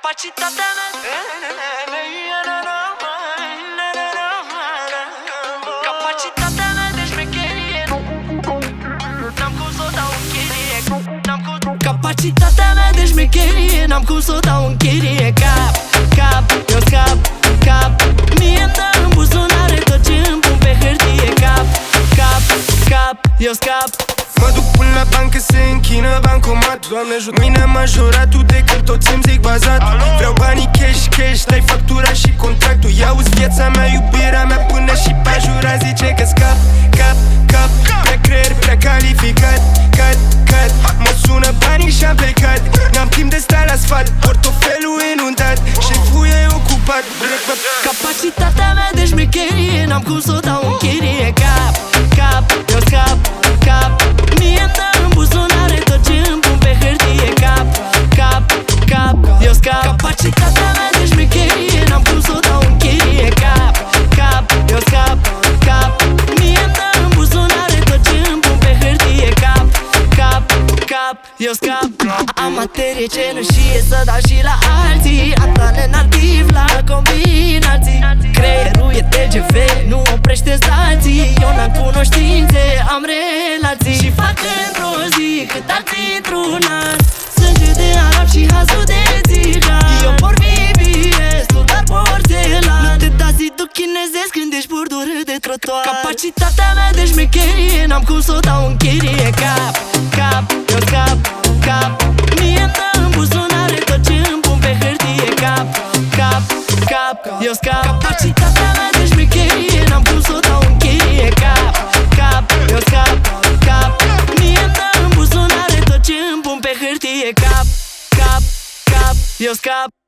Capacitatea mea, capacitatea mea de șmecherie, n-am cum s-o dau în chirie. Capacitatea mea de șmecherie, n-am cum s-o dau în chirie. Cap, cap, eu scap, cap. Mie-mi dă în buzunare tot ce îmi pun pe hârtie. Cap, cap, cap, eu scap. Mă duc până la bancă, se închină bancomat. Doamne ajută, mine majoratul de când toți îmi zic bazat. Vreau banii cash, cash, dai factura și contractul. Ia-uzi viața mea, iubirea mea, până și pajura zice că scap, cap, cap. Prea creier, prea calificat, cat, cat. Mă sună banii și-am plecat. N-am timp de stat la sfat, portofelul inundat, șeful e ocupat. Capacitatea mea de șmecherie, n-am cum s-o dau în chirie. Cap, cap, eu scap, cap. Mie-mi dă în buzunare tot ce îmi pun pe hârtie. Cap, cap, cap, eu scap. Capacitatea mea de șmecherie, n-am cum s-o dau în chirie. Cap, cap, eu scap, cap. Mie-mi dă în buzunare tot ce îmi pun pe hârtie. Cap, cap, cap, eu scap. Am materie cenușie să dau și la alții. Antane nativ la combinații. Creierul e TGV, nu oprește stații. Eu n-am cunoștințe, am relații. Și fac într-o zi cât alții într-un an. Sânge de arab și hazul de țigan. Eu por VVS, tu dar porțelan. Nu te da zidul chinezesc când ești burdură de trotuar. Capacitatea mea de șmecherie, n-am cum s-o dau în chirie. Cap, cap, eu scap, cap. Mie-mi dă în buzunare tot ce îmi pun pe hârtie. Cap, cap, cap, eu scap. Capacitatea mea de șmecherie, n-am cum s-o dau în chirie. Cap, cap, eu scap, cap. Mie-mi dă în buzunare tot ce îmi pun pe hârtie. Cap, cap, cap, eu scap.